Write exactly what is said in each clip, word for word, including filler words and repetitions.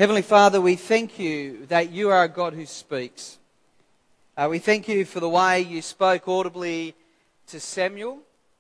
Heavenly Father, we thank you that you are a God who speaks. Uh, we thank you for the way you spoke audibly to Samuel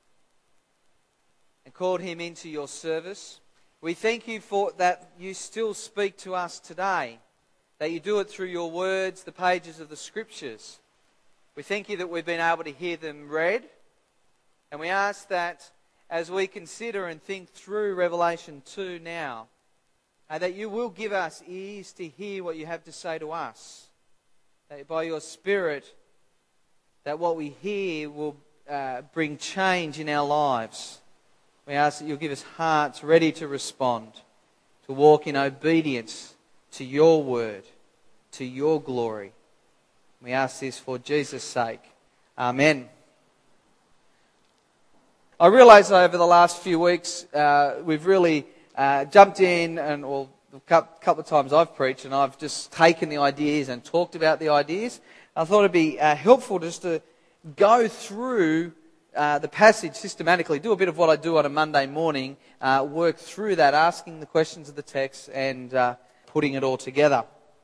and called him into your service. We thank you for that you still speak to us today, that you do it through your words, the pages of the Scriptures. We thank you that we've been able to hear them read, and we ask that as we consider and think through Revelation two now, uh, that you will give us ears to hear what you have to say to us. That by your Spirit, that what we hear will uh, bring change in our lives. We ask that you'll give us hearts ready to respond, to walk in obedience to your word, to your glory. We ask this for Jesus' sake. Amen. I realise over the last few weeks uh, we've really uh, jumped in, and well, a couple of times I've preached and I've just taken the ideas and talked about the ideas. I thought it'd be uh, helpful just to go through uh, the passage systematically, do a bit of what I do on a Monday morning, uh, work through that, asking the questions of the text and uh, putting it all together.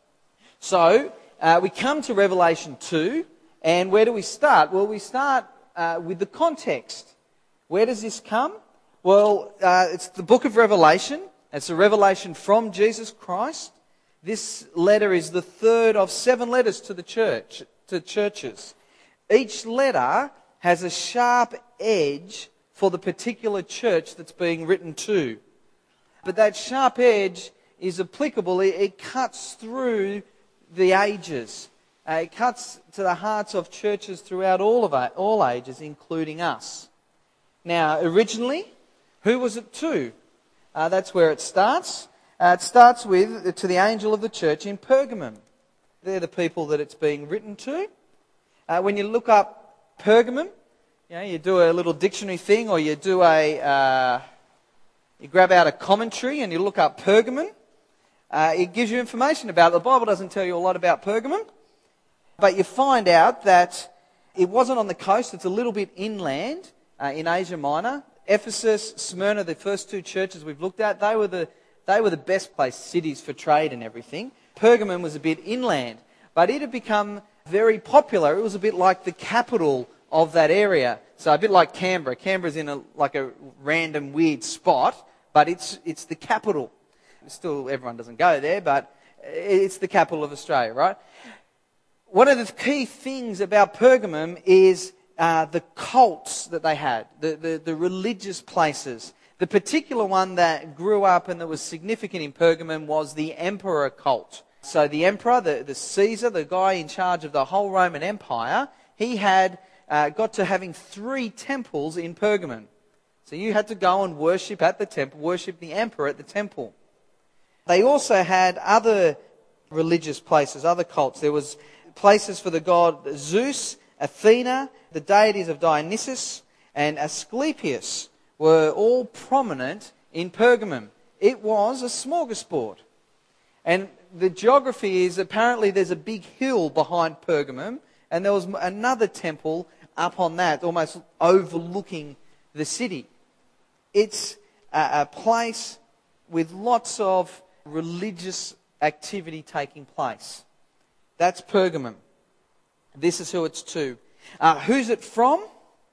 So uh, we come to Revelation two, and where do we start? Well, we start uh, with the context. Where does this come? Well, uh, it's the book of Revelation. It's a revelation from Jesus Christ. This letter is the third of seven letters to the church, to churches. Each letter has a sharp edge for the particular church that's being written to. But that sharp edge is applicable. It, it cuts through the ages. Uh, it cuts to the hearts of churches throughout all of all ages, including us. Now, originally, who was it to? Uh, that's where it starts. Uh, it starts with, to the angel of the church in Pergamum. They're the people that it's being written to. Uh, when you look up Pergamum, you know, you do a little dictionary thing, or you do a, uh, you grab out a commentary and you look up Pergamum. Uh, it gives you information about it. The Bible doesn't tell you a lot about Pergamum, but you find out that it wasn't on the coast. It's a little bit inland. Uh, in Asia Minor. Ephesus, Smyrna, the first two churches we've looked at, they were the they were the best placed cities for trade and everything. Pergamum was a bit inland, but it had become very popular. It was a bit like the capital of that area. So a bit like Canberra. Canberra's in a like a random weird spot, but it's it's the capital. Still, everyone doesn't go there, but it's the capital of Australia, right? One of the key things about Pergamum is Uh, the cults that they had, the, the, the religious places. The particular one that grew up and that was significant in Pergamum was the emperor cult. So the emperor, the, the Caesar, the guy in charge of the whole Roman Empire, he had uh, got to having three temples in Pergamum. So you had to go and worship at the temple, worship the emperor at the temple. They also had other religious places, other cults. There was places for the god Zeus, Athena, the deities of Dionysus and Asclepius were all prominent in Pergamum. It was a smorgasbord. And the geography is apparently there's a big hill behind Pergamum, and there was another temple up on that, almost overlooking the city. It's a, a place with lots of religious activity taking place. That's Pergamum. This is who it's to. Uh, who's it from?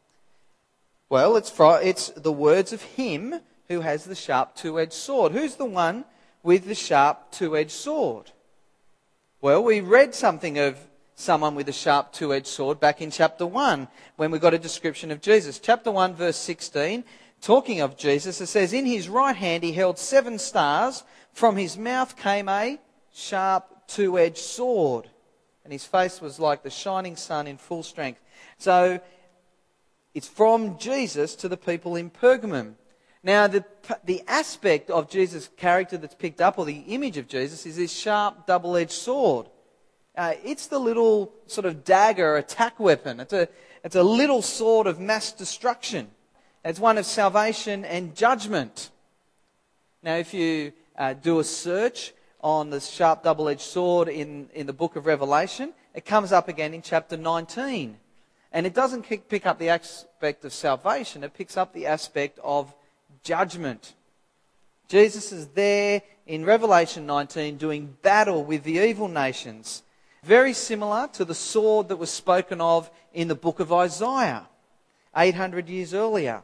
Well, it's from, it's the words of him who has the sharp two-edged sword. Who's the one with the sharp two-edged sword? Well, we read something of someone with a sharp two-edged sword back in chapter one when we got a description of Jesus. Chapter one, verse sixteen, talking of Jesus, it says, "In his right hand he held seven stars. From his mouth came a sharp two-edged sword. And his face was like the shining sun in full strength." So it's from Jesus to the people in Pergamum. Now, the the aspect of Jesus' character that's picked up, or the image of Jesus, is this sharp, double-edged sword. Uh, it's the little sort of dagger attack weapon. It's a it's a little sword of mass destruction. It's one of salvation and judgment. Now, if you uh, do a search on the sharp double-edged sword in, in the book of Revelation, it comes up again in chapter nineteen. And it doesn't pick up the aspect of salvation, it picks up the aspect of judgment. Jesus is there in Revelation nineteen doing battle with the evil nations. Very similar to the sword that was spoken of in the book of Isaiah, eight hundred years earlier.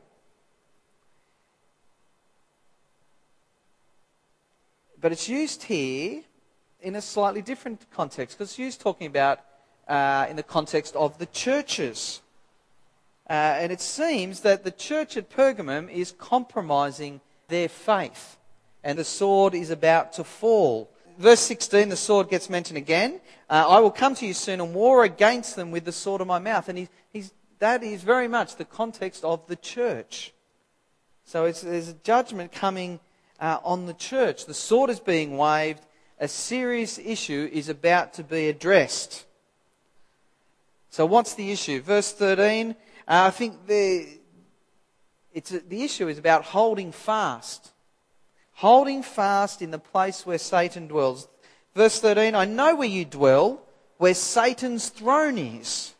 But it's used here in a slightly different context, because it's used talking about uh, in the context of the churches. Uh, and it seems that the church at Pergamum is compromising their faith, and the sword is about to fall. Verse sixteen, the sword gets mentioned again. Uh, I will come to you soon and war against them with the sword of my mouth. And he, he's, that is very much the context of the church. So it's, there's a judgment coming uh, on the church. The sword is being waved. A serious issue is about to be addressed. So what's the issue? Verse thirteen, uh, I think the, it's a, the issue is about holding fast. Holding fast in the place where Satan dwells. Verse thirteen, I know where you dwell, where Satan's throne is.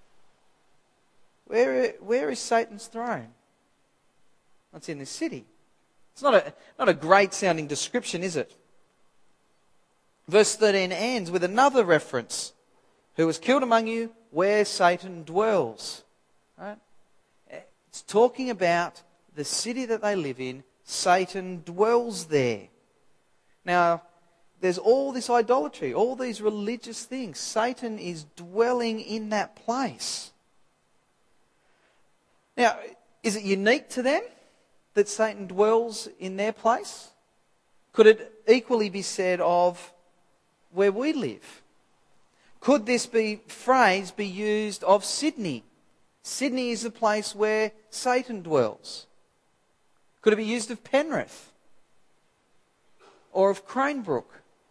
Where, where is Satan's throne? It's in this city. It's not a, not a great sounding description, is it? Verse thirteen ends with another reference. Who was killed among you, where Satan dwells. Right? It's talking about the city that they live in. Satan dwells there. Now, there's all this idolatry, all these religious things. Satan is dwelling in that place. Now, is it unique to them that Satan dwells in their place? Could it equally be said of where we live? Could this be phrase be used of Sydney? Sydney is the place where Satan dwells. Could it be used of Penrith? Or of Cranebrook?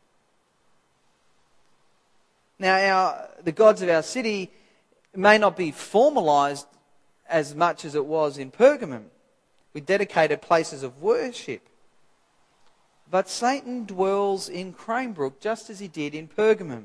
Now, our, the gods of our city may not be formalised as much as it was in Pergamum, with dedicated places of worship. But Satan dwells in Cranebrook just as he did in Pergamum.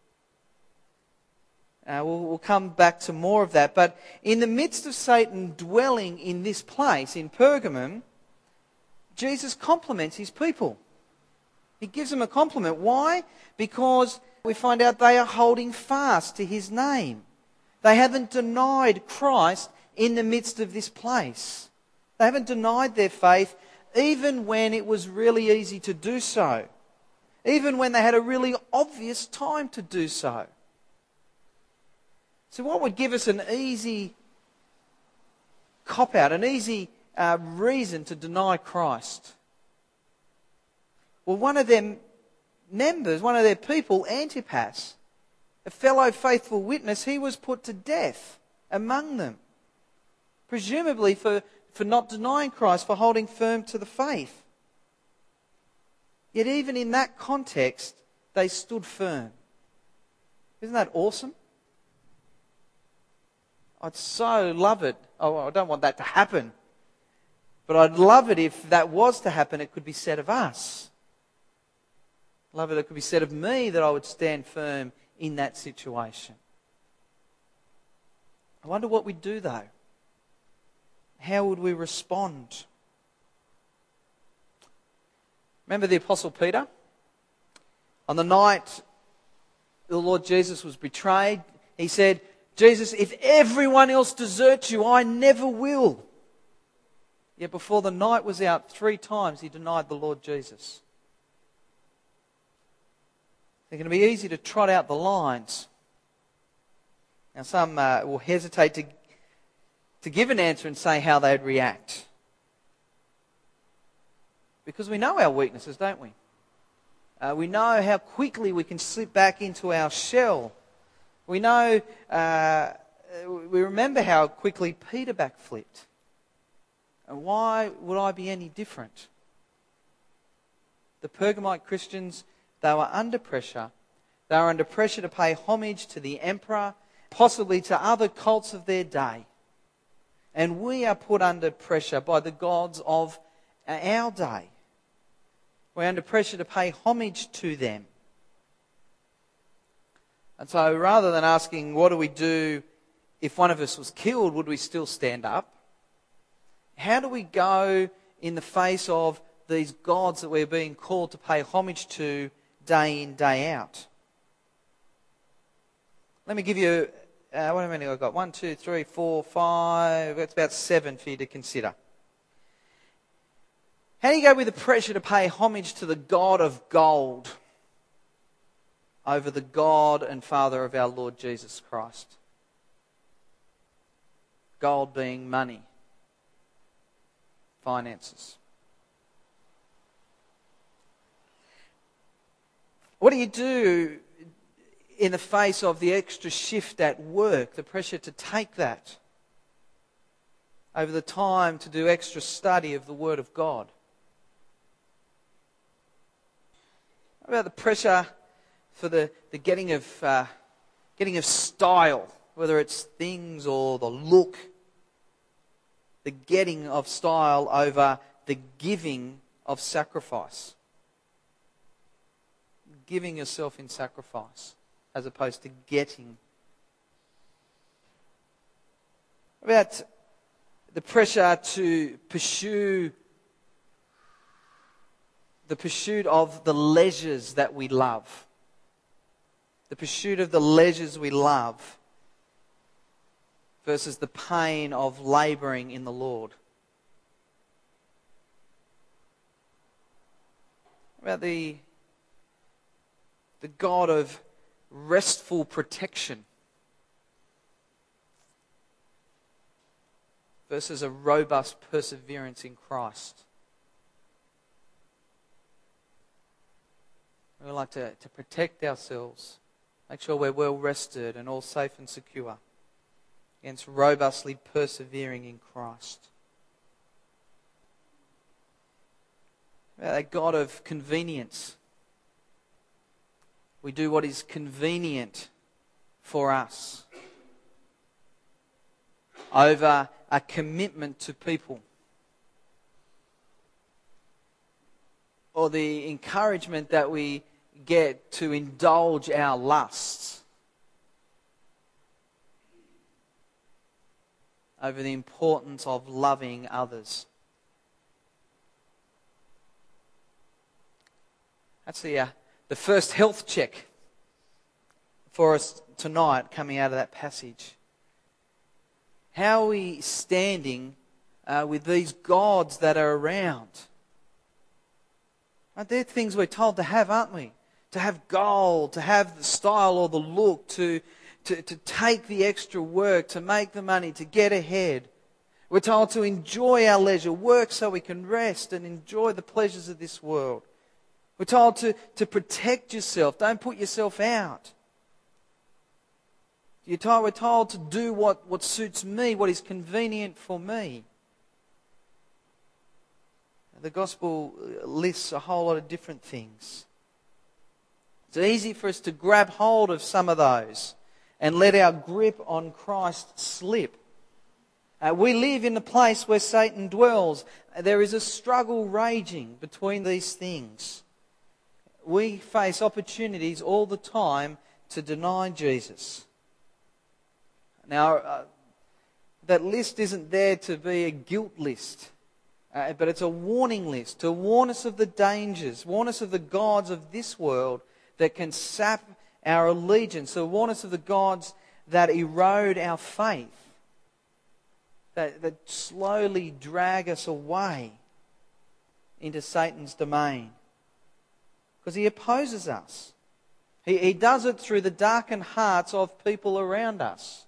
Uh, we'll, we'll come back to more of that. But in the midst of Satan dwelling in this place, in Pergamum, Jesus compliments his people. He gives them a compliment. Why? Because we find out they are holding fast to his name. They haven't denied Christ in the midst of this place. They haven't denied their faith even when it was really easy to do so. Even when they had a really obvious time to do so. So what would give us an easy cop-out, an easy uh, reason to deny Christ? Well, one of their members, one of their people, Antipas, a fellow faithful witness, he was put to death among them. Presumably for, for not denying Christ, for holding firm to the faith. Yet even in that context, they stood firm. Isn't that awesome? I'd so love it. Oh, I don't want that to happen. But I'd love it if that was to happen, it could be said of us. Love it, it could be said of me that I would stand firm in that situation. I wonder what we'd do though. How would we respond? Remember the Apostle Peter? On the night the Lord Jesus was betrayed, he said, Jesus, if everyone else deserts you, I never will. Yet before the night was out, three times he denied the Lord Jesus. It's going to be easy to trot out the lines. Now some uh, will hesitate to, to give an answer and say how they'd react. Because we know our weaknesses, don't we? Uh, we know how quickly we can slip back into our shell. We know, uh, we remember how quickly Peter backflipped. And why would I be any different? The Pergamite Christians, they were under pressure. They were under pressure to pay homage to the emperor, possibly to other cults of their day. And we are put under pressure by the gods of our day. We're under pressure to pay homage to them. And so rather than asking what do we do if one of us was killed, would we still stand up? How do we go in the face of these gods that we're being called to pay homage to day in, day out. Let me give you, uh, what many I've got? One, two, three, four, five, that's about seven for you to consider. How do you go with the pressure to pay homage to the God of gold over the God and Father of our Lord Jesus Christ? Gold being money, finances. What do you do in the face of the extra shift at work, the pressure to take that over the time to do extra study of the Word of God? What about the pressure for the, the getting of uh, getting of style, whether it's things or the look, the getting of style over the giving of sacrifice? Giving yourself in sacrifice as opposed to getting. What about the pressure to pursue the pursuit of the leisures that we love? The pursuit of the leisures we love versus the pain of labouring in the Lord. What about the the God of restful protection versus a robust perseverance in Christ? We like to, to protect ourselves, make sure we're well rested and all safe and secure against robustly persevering in Christ. A God of convenience. We do what is convenient for us over a commitment to people, or the encouragement that we get to indulge our lusts over the importance of loving others. That's the, uh, the first health check for us tonight coming out of that passage. How are we standing uh, with these gods that are around? Right, they're things we're told to have, aren't we? To have gold, to have the style or the look, to, to, to take the extra work, to make the money, to get ahead. We're told to enjoy our leisure, work so we can rest and enjoy the pleasures of this world. We're told to, to protect yourself, don't put yourself out. You're told, we're told to do what, what suits me, what is convenient for me. The gospel lists a whole lot of different things. It's easy for us to grab hold of some of those and let our grip on Christ slip. Uh, we live in a place where Satan dwells. There is a struggle raging between these things. We face opportunities all the time to deny Jesus. Now, uh, that list isn't there to be a guilt list, uh, but it's a warning list to warn us of the dangers, warn us of the gods of this world that can sap our allegiance, to warn us of the gods that erode our faith, that, that slowly drag us away into Satan's domain. Because he opposes us. He, he does it through the darkened hearts of people around us.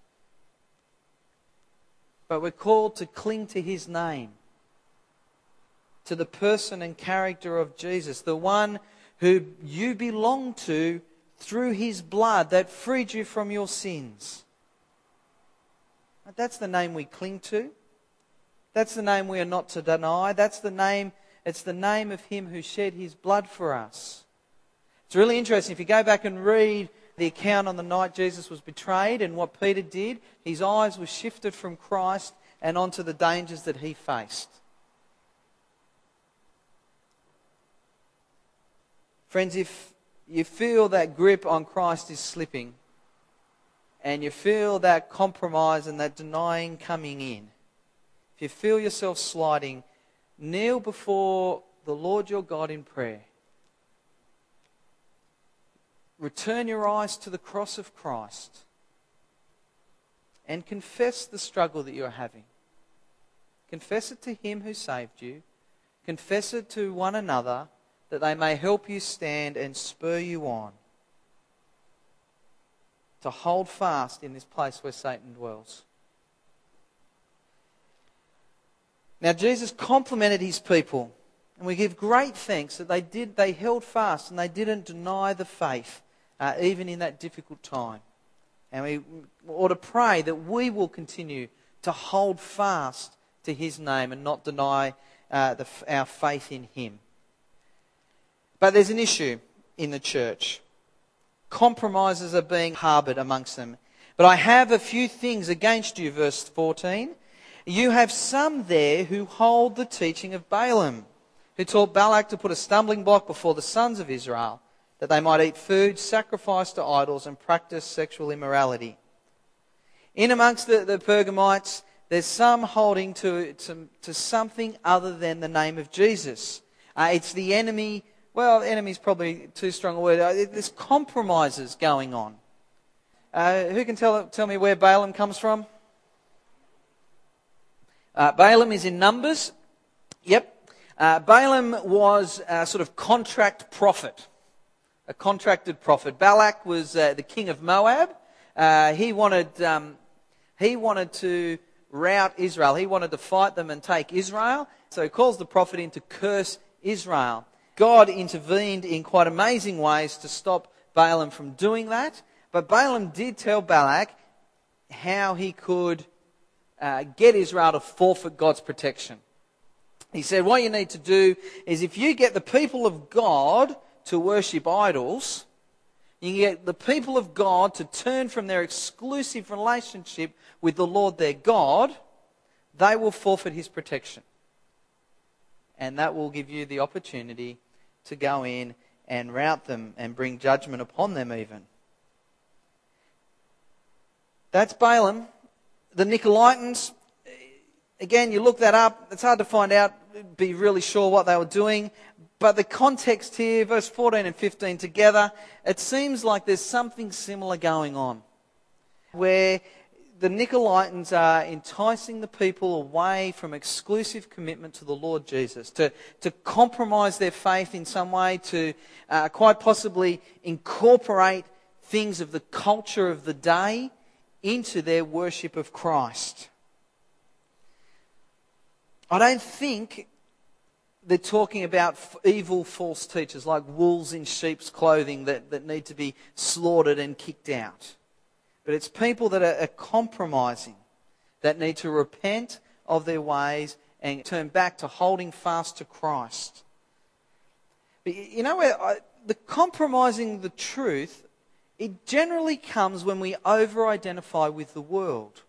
But we're called to cling to his name, to the person and character of Jesus, the one who you belong to through his blood that freed you from your sins. That's the name we cling to. That's the name we are not to deny. That's the name, it's the name of him who shed his blood for us. It's really interesting. If you go back and read the account on the night Jesus was betrayed and what Peter did, his eyes were shifted from Christ and onto the dangers that he faced. Friends, if you feel that grip on Christ is slipping, and you feel that compromise and that denying coming in, if you feel yourself sliding, kneel before the Lord your God in prayer. Return your eyes to the cross of Christ and confess the struggle that you're having. Confess it to Him who saved you. Confess it to one another, that they may help you stand and spur you on to hold fast in this place where Satan dwells. Now, Jesus complimented His people, and we give great thanks that they did. They held fast and they didn't deny the faith, uh, even in that difficult time. And we ought to pray that we will continue to hold fast to His name and not deny uh, the, our faith in Him. But there's an issue in the church. Compromises are being harboured amongst them. But I have a few things against you, verse fourteen. You have some there who hold the teaching of Balaam, who taught Balak to put a stumbling block before the sons of Israel, that they might eat food sacrificed to idols and practice sexual immorality. In amongst the, the Pergamites, there's some holding to, to, to something other than the name of Jesus. Uh, it's the enemy. Well, enemy is probably too strong a word. Uh, there's compromises going on. Uh, who can tell, tell me where Balaam comes from? Uh, Balaam is in Numbers. Yep. Uh, Balaam was a sort of contract prophet. A contracted prophet. Balak was uh, the king of Moab. Uh, he wanted um, he wanted to rout Israel. He wanted to fight them and take Israel. So he calls the prophet in to curse Israel. God intervened in quite amazing ways to stop Balaam from doing that. But Balaam did tell Balak how he could uh, get Israel to forfeit God's protection. He said, what you need to do is, if you get the people of God to worship idols, you can get the people of God to turn from their exclusive relationship with the Lord their God, they will forfeit His protection. And that will give you the opportunity to go in and rout them and bring judgment upon them even. That's Balaam. The Nicolaitans, again, you look that up. It's hard to find out, be really sure what they were doing. But the context here, verse fourteen and fifteen together, it seems like there's something similar going on, where the Nicolaitans are enticing the people away from exclusive commitment to the Lord Jesus, to, to compromise their faith in some way, to uh, quite possibly incorporate things of the culture of the day into their worship of Christ. I don't think they're talking about evil false teachers like wolves in sheep's clothing that, that need to be slaughtered and kicked out. But it's people that are, are compromising, that need to repent of their ways and turn back to holding fast to Christ. But you know, where I, the compromising the truth, it generally comes when we over-identify with the world.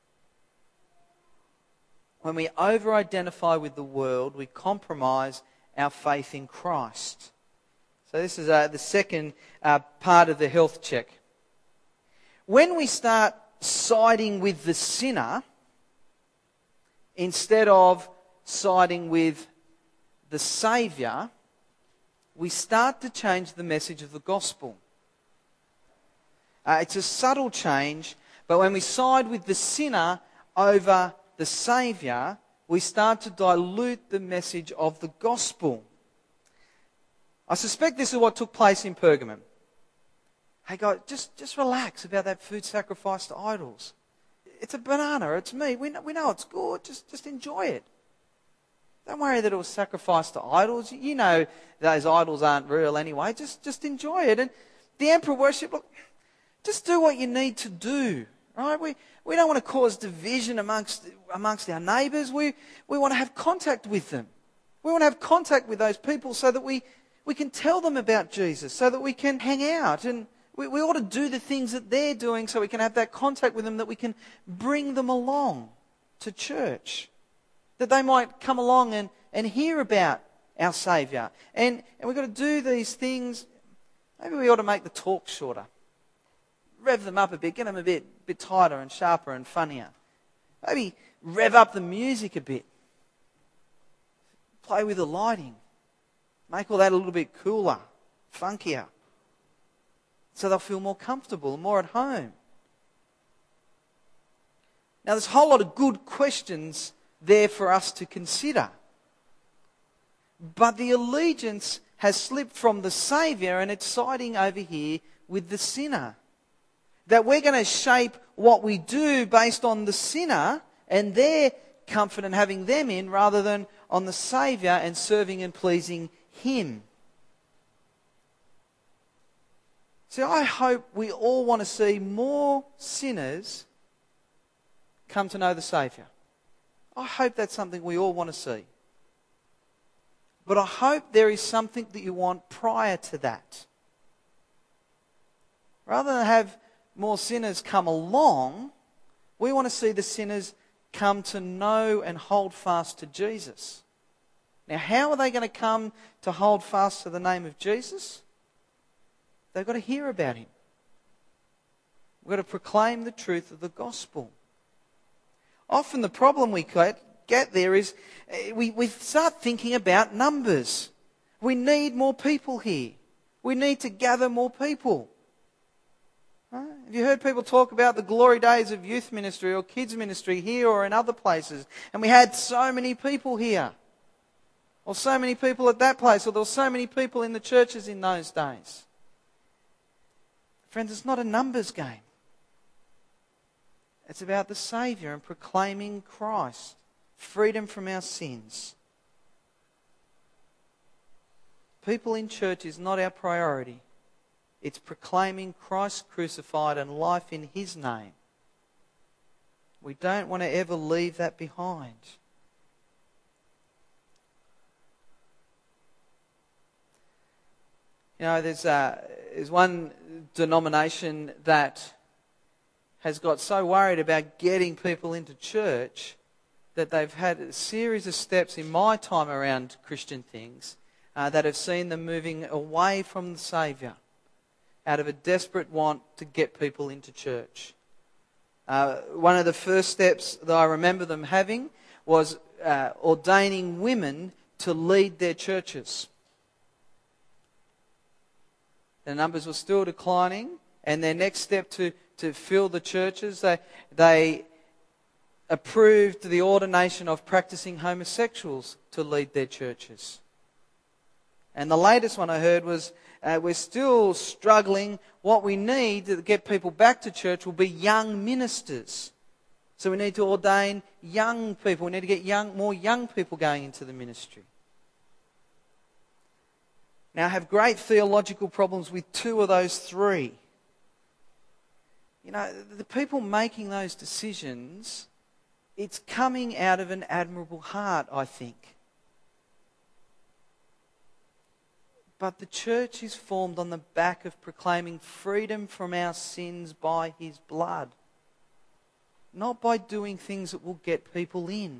When we over-identify with the world, we compromise our faith in Christ. So this is uh, the second uh, part of the health check. When we start siding with the sinner instead of siding with the Saviour, we start to change the message of the gospel. Uh, it's a subtle change, but when we side with the sinner over the Saviour, we start to dilute the message of the gospel. I suspect this is what took place in Pergamum. Hey guys, just, just relax about that food sacrificed to idols. It's a banana, it's meat, we know, we know it's good, just, just enjoy it. Don't worry that it was sacrificed to idols. You know those idols aren't real anyway, just, just enjoy it. And the emperor worship, look, just do what you need to do. Right? We we don't want to cause division amongst amongst our neighbours. We we want to have contact with them. We want to have contact with those people so that we, we can tell them about Jesus, so that we can hang out. And we, we ought to do the things that they're doing so we can have that contact with them, that we can bring them along to church. That they might come along and, and hear about our Saviour. And, and we've got to do these things. Maybe we ought to make the talk shorter. Rev them up a bit, get them a bit, bit tighter and sharper and funnier. Maybe rev up the music a bit. Play with the lighting. Make all that a little bit cooler, funkier, so they'll feel more comfortable, more at home. Now, there's a whole lot of good questions there for us to consider. But the allegiance has slipped from the Saviour and it's siding over here with the sinner. That we're going to shape what we do based on the sinner and their comfort and having them in, rather than on the Saviour and serving and pleasing Him. See, I hope we all want to see more sinners come to know the Saviour. I hope that's something we all want to see. But I hope there is something that you want prior to that. Rather than have more sinners come along, we want to see the sinners come to know and hold fast to Jesus. Now, how are they going to come to hold fast to the name of Jesus? They've got to hear about Him. We've got to proclaim the truth of the gospel. Often the problem we get there is we, we start thinking about numbers. We need more people here. We need to gather more people. Huh? Have you heard people talk about the glory days of youth ministry or kids ministry here or in other places? And we had so many people here. Or so many people at that place. Or there were so many people in the churches in those days. Friends, it's not a numbers game. It's about the Saviour and proclaiming Christ, freedom from our sins. People in church is not our priority. It's proclaiming Christ crucified and life in His name. We don't want to ever leave that behind. You know, there's, uh, there's one denomination that has got so worried about getting people into church that they've had a series of steps in my time around Christian things uh, that have seen them moving away from the Saviour out of a desperate want to get people into church. Uh, one of the first steps that I remember them having was uh, ordaining women to lead their churches. The numbers were still declining, and their next step to, to fill the churches, they, they approved the ordination of practicing homosexuals to lead their churches. And the latest one I heard was, uh, we're still struggling. What we need to get people back to church will be young ministers. So we need to ordain young people. We need to get young, more young people going into the ministry. Now, I have great theological problems with two of those three. You know, the people making those decisions, it's coming out of an admirable heart, I think. But the church is formed on the back of proclaiming freedom from our sins by His blood. Not by doing things that will get people in.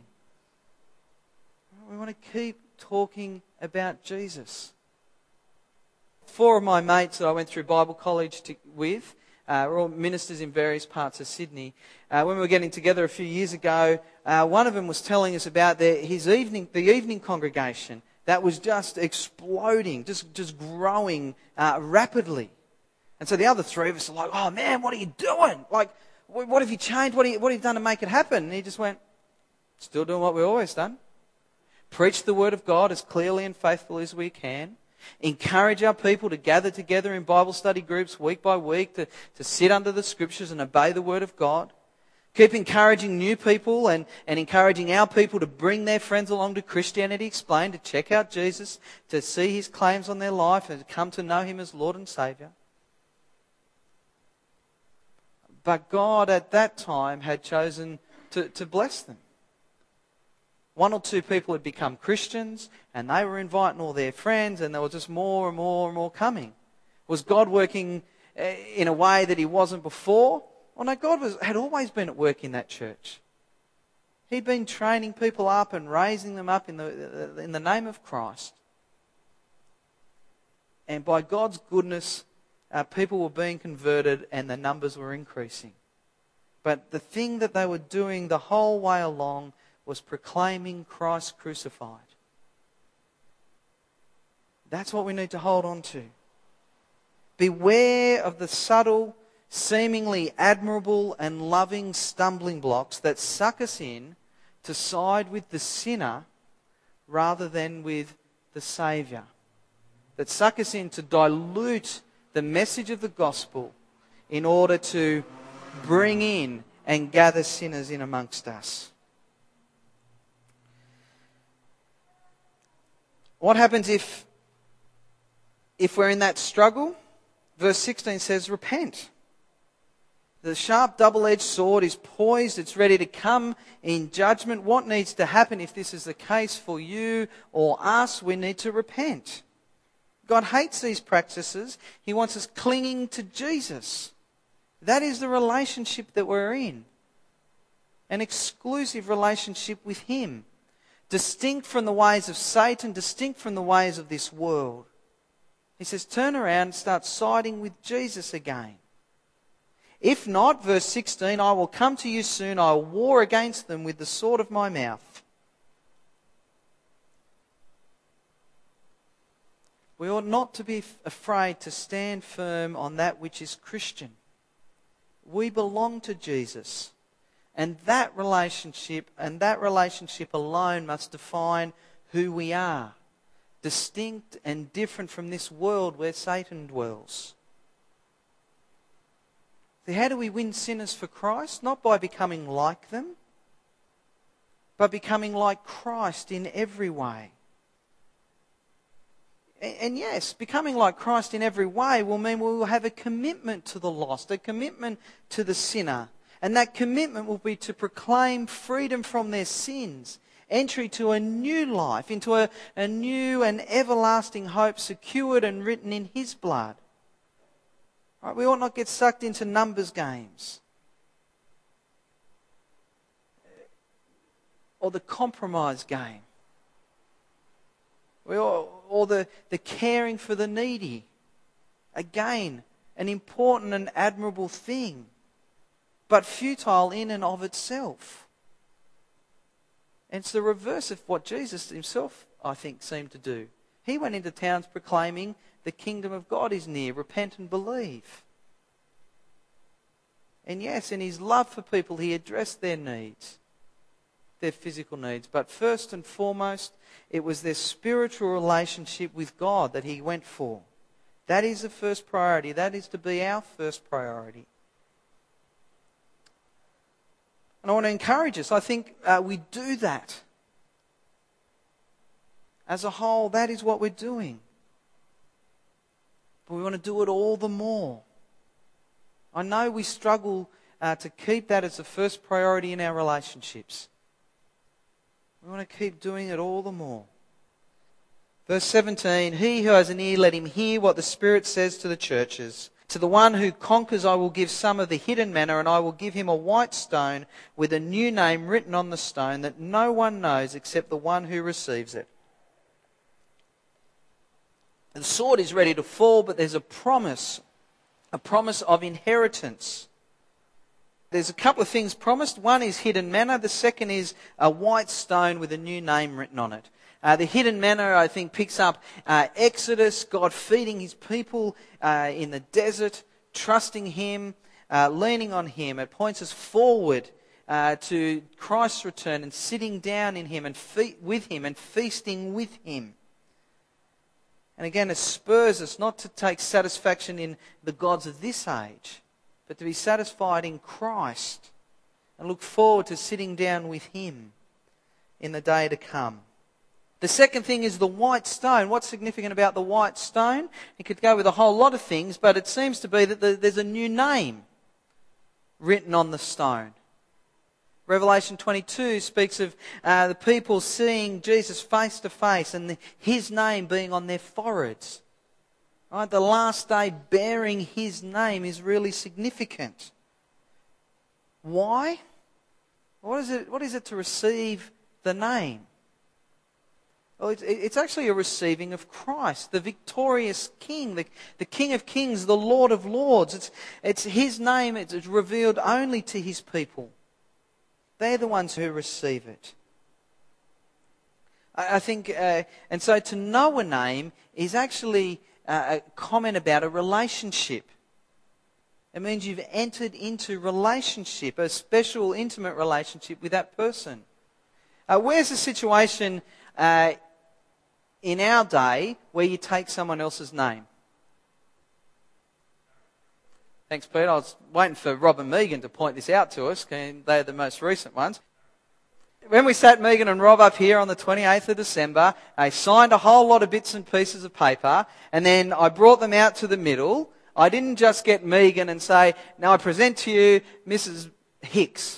We want to keep talking about Jesus. Four of my mates that I went through Bible college to, with uh, were all ministers in various parts of Sydney. Uh, when we were getting together a few years ago, uh, one of them was telling us about their, his evening, the evening congregation that was just exploding, just, just growing uh, rapidly. And so the other three of us are like, oh man, what are you doing? Like, what have you changed? What have you, what have you done to make it happen? And he just went, still doing what we've always done. Preach the Word of God as clearly and faithfully as we can. Encourage our people to gather together in Bible study groups week by week to, to sit under the Scriptures and obey the Word of God. Keep encouraging new people and, and encouraging our people to bring their friends along to Christianity Explained, to check out Jesus, to see His claims on their life and to come to know Him as Lord and Saviour. But God at that time had chosen to, to bless them. One or two people had become Christians and they were inviting all their friends and there was just more and more and more coming. Was God working in a way that He wasn't before? Well, no, God was, had always been at work in that church. He'd been training people up and raising them up in the, in the name of Christ. And by God's goodness, uh, people were being converted and the numbers were increasing. But the thing that they were doing the whole way along was proclaiming Christ crucified. That's what we need to hold on to. Beware of the subtle, seemingly admirable and loving stumbling blocks that suck us in to side with the sinner rather than with the Saviour. That suck us in to dilute the message of the gospel in order to bring in and gather sinners in amongst us. What happens if, if we're in that struggle? Verse sixteen says, repent. The sharp double-edged sword is poised. It's ready to come in judgment. What needs to happen if this is the case for you or us? We need to repent. God hates these practices. He wants us clinging to Jesus. That is the relationship that we're in. An exclusive relationship with Him. Distinct from the ways of Satan, distinct from the ways of this world. He says, turn around and start siding with Jesus again. If not, verse sixteen, I will come to you soon, I will war against them with the sword of my mouth. We ought not to be afraid to stand firm on that which is Christian. We belong to Jesus. And that relationship, and that relationship alone must define who we are. Distinct and different from this world where Satan dwells. So how do we win sinners for Christ? Not by becoming like them, but becoming like Christ in every way. And yes, becoming like Christ in every way will mean we will have a commitment to the lost, a commitment to the sinner. And that commitment will be to proclaim freedom from their sins, entry to a new life, into a, a new and everlasting hope secured and written in His blood. Right, we ought not get sucked into numbers games. Or the compromise game. We ought, or the, the caring for the needy. Again, an important and admirable thing, but futile in and of itself. And it's the reverse of what Jesus Himself, I think, seemed to do. He went into towns proclaiming the kingdom of God is near. Repent and believe. And yes, in His love for people, He addressed their needs, their physical needs. But first and foremost, it was their spiritual relationship with God that He went for. That is the first priority. That is to be our first priority. And I want to encourage us. I think uh, we do that. As a whole, that is what we're doing. But we want to do it all the more. I know we struggle uh, to keep that as the first priority in our relationships. We want to keep doing it all the more. Verse seventeen, he who has an ear, let him hear what the Spirit says to the churches. To the one who conquers I will give some of the hidden manna, and I will give him a white stone with a new name written on the stone that no one knows except the one who receives it. The sword is ready to fall, but there's a promise, a promise of inheritance. There's a couple of things promised. One is hidden manna. The second is a white stone with a new name written on it. Uh, the hidden manna, I think, picks up uh, Exodus, God feeding His people uh, in the desert, trusting Him, uh, leaning on Him. It points us forward uh, to Christ's return and sitting down in Him and fe- with Him and feasting with Him. And again, it spurs us not to take satisfaction in the gods of this age, but to be satisfied in Christ and look forward to sitting down with Him in the day to come. The second thing is the white stone. What's significant about the white stone? It could go with a whole lot of things, but it seems to be that there's a new name written on the stone. Revelation twenty-two speaks of uh, the people seeing Jesus face to face and the, His name being on their foreheads. Right? The last day bearing His name is really significant. Why? What is it, what is it to receive the name? Well, it's, it's actually a receiving of Christ, the victorious King, the, the King of Kings, the Lord of Lords. It's, it's His name, it's revealed only to His people. They're the ones who receive it. I, I think, uh, and so to know a name is actually uh, a comment about a relationship. It means you've entered into relationship, a special, intimate relationship with that person. Uh, where's the situation uh, in our day where you take someone else's name? Thanks, Pete. I was waiting for Rob and Megan to point this out to us. They're the most recent ones. When we sat Megan and Rob up here on the twenty-eighth of December, they signed a whole lot of bits and pieces of paper, and then I brought them out to the middle. I didn't just get Megan and say, now I present to you Missus Hicks.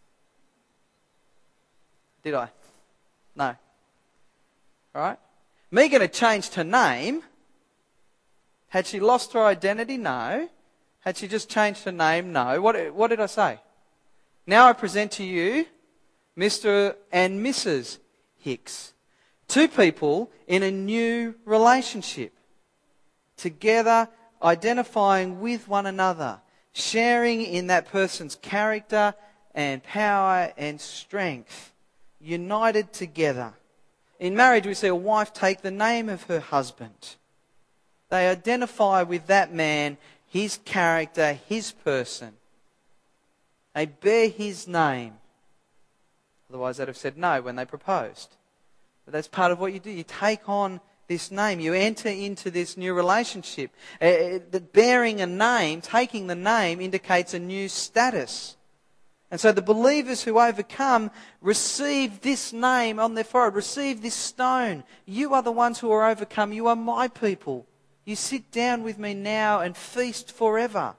Did I? No. All right? Megan had changed her name. Had she lost her identity? No. Had she just changed her name? No. What, what did I say? Now I present to you Mister and Missus Hicks. Two people in a new relationship. Together, identifying with one another. Sharing in that person's character and power and strength. United together. In marriage, we see a wife take the name of her husband. They identify with that man, his character, his person. They bear his name. Otherwise, they'd have said no when they proposed. But that's part of what you do. You take on this name. You enter into this new relationship. Uh, the bearing a name, taking the name, indicates a new status. And so the believers who overcome receive this name on their forehead, receive this stone. You are the ones who are overcome. You are my people. You sit down with me now and feast forever.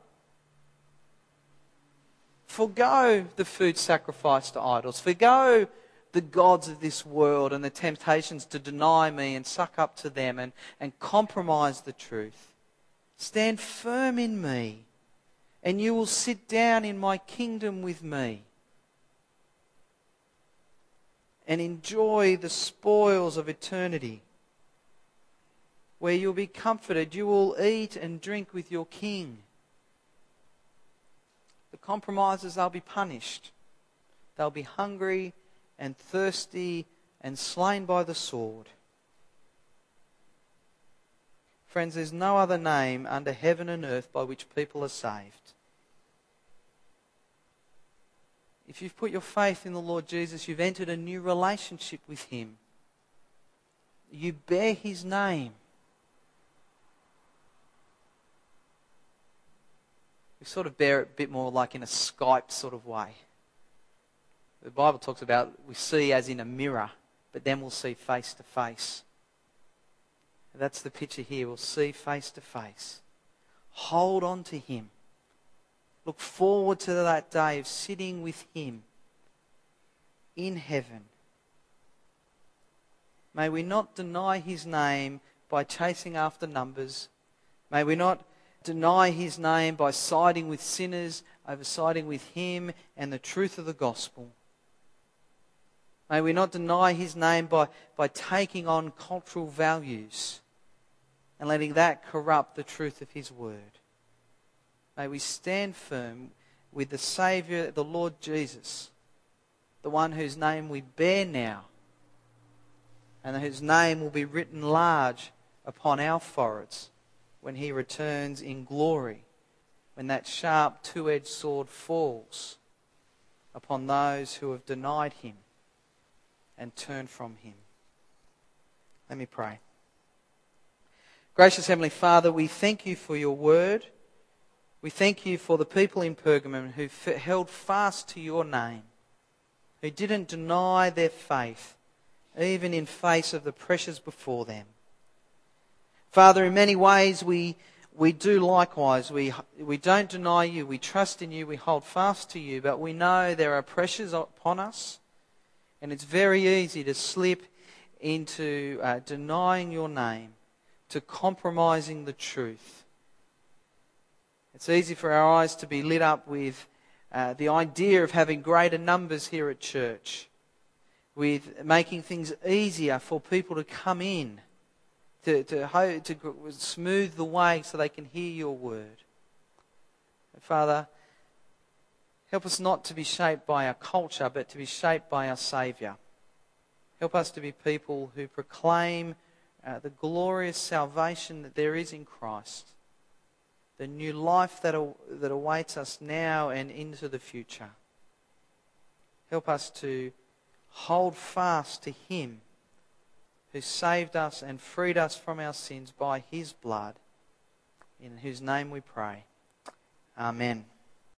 Forgo the food sacrificed to idols. Forgo the gods of this world and the temptations to deny me and suck up to them and, and compromise the truth. Stand firm in me, and you will sit down in my kingdom with me and enjoy the spoils of eternity, where you'll be comforted. You will eat and drink with your king. The compromisers, they'll be punished. They'll be hungry and thirsty and slain by the sword. Friends, there's no other name under heaven and earth by which people are saved. If you've put your faith in the Lord Jesus, you've entered a new relationship with Him. You bear His name. We sort of bear it a bit more like in a Skype sort of way. The Bible talks about we see as in a mirror, but then we'll see face to face. That's the picture here. We'll see face to face. Hold on to Him. Look forward to that day of sitting with Him in heaven. May we not deny His name by chasing after numbers. May we not deny His name by siding with sinners over siding with Him and the truth of the gospel. May we not deny His name by, by taking on cultural values and letting that corrupt the truth of His word. May we stand firm with the Saviour, the Lord Jesus, the one whose name we bear now, and whose name will be written large upon our foreheads when He returns in glory, when that sharp two-edged sword falls upon those who have denied Him and turned from Him. Let me pray. Gracious Heavenly Father, we thank You for Your word. We thank You for the people in Pergamum who f- held fast to Your name, who didn't deny their faith, even in face of the pressures before them. Father, in many ways we we do likewise. We we don't deny You, we trust in You, we hold fast to You, but we know there are pressures upon us, and it's very easy to slip into uh, denying Your name, to compromising the truth. It's easy for our eyes to be lit up with uh, the idea of having greater numbers here at church, with making things easier for people to come in, to, to, to smooth the way so they can hear Your word. Father, help us not to be shaped by our culture, but to be shaped by our Saviour. Help us to be people who proclaim uh, the glorious salvation that there is in Christ, the new life that, that awaits us now and into the future. Help us to hold fast to Him who saved us and freed us from our sins by His blood, in whose name we pray. Amen.